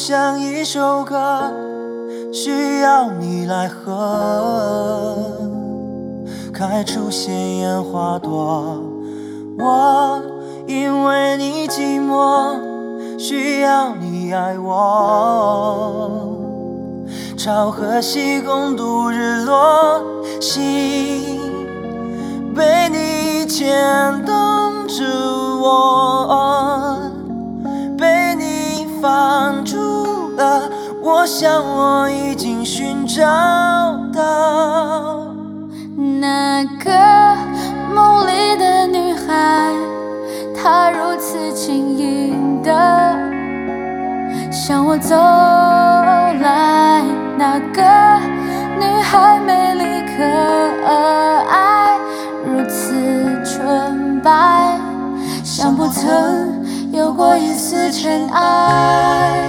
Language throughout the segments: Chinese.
像一首歌，需要你来和。开出鲜艳花朵，我因为你寂寞，需要你爱我。朝和夕共度日落，心被你牵动着我，被你放逐了，我想我已经寻找到那个梦里的女孩，她如此轻盈地向我走来。那个女孩美丽可爱，如此纯白，像不曾有过一丝尘埃。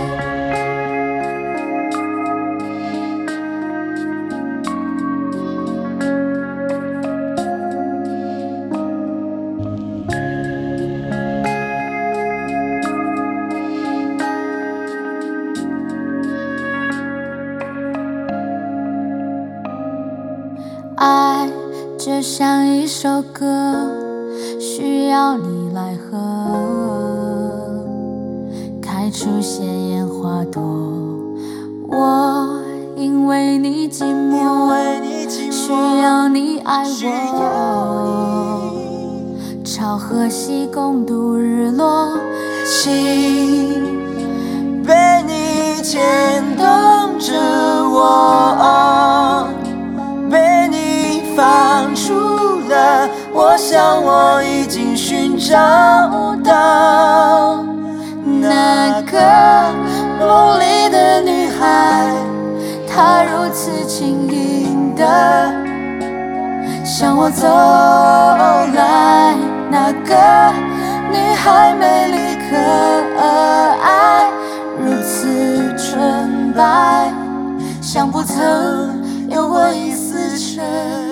爱就像一首歌，需要你来和。开出鲜艳花朵，我因为你寂寞，需要你爱我。朝和夕共度日落，心被你牵动着我，被你放逐了，我想我已经寻找到那个梦里的女孩，她如此轻盈地向我走来。那个女孩美丽可爱，如此纯白，像不曾有过一丝尘